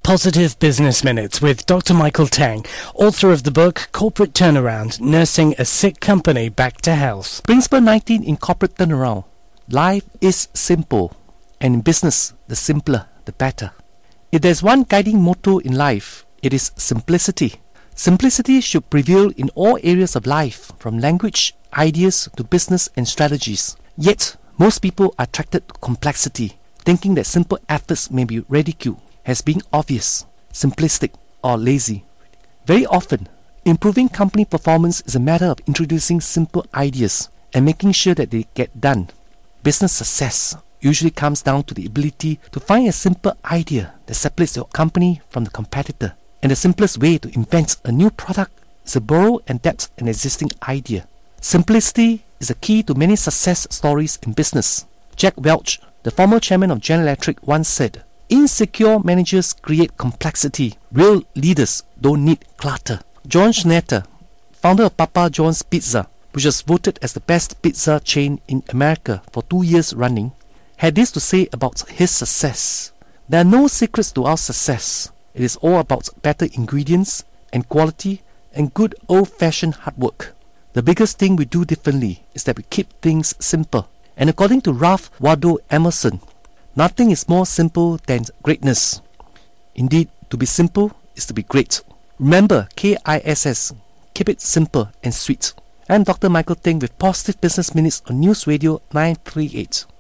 Positive Business Minutes with Dr. Michael Tang, author of the book Corporate Turnaround, Nursing a Sick Company Back to Health. Principle 19 in Corporate Turnaround. Life is simple, and in business, the simpler, the better. If there's one guiding motto in life, it is simplicity. Simplicity should prevail in all areas of life, from language, ideas to business and strategies. Yet, most people are attracted to complexity, thinking that simple efforts may be ridiculed as being obvious, simplistic, or lazy. Very often, improving company performance is a matter of introducing simple ideas and making sure that they get done. Business success usually comes down to the ability to find a simple idea that separates your company from the competitor. And the simplest way to invent a new product is to borrow and adapt an existing idea. Simplicity is the key to many success stories in business. Jack Welch, the former chairman of General Electric, once said, "Insecure managers create complexity. Real leaders don't need clutter." John Schnetter, founder of Papa John's Pizza, which was voted as the best pizza chain in America for 2 years running, had this to say about his success. "There are no secrets to our success. It is all about better ingredients and quality and good old-fashioned hard work. The biggest thing we do differently is that we keep things simple." And according to Ralph Waldo Emerson, nothing is more simple than greatness. Indeed, to be simple is to be great. Remember, KISS, keep it simple and sweet. I'm Dr. Michael Tang with Positive Business Minutes on News Radio 938.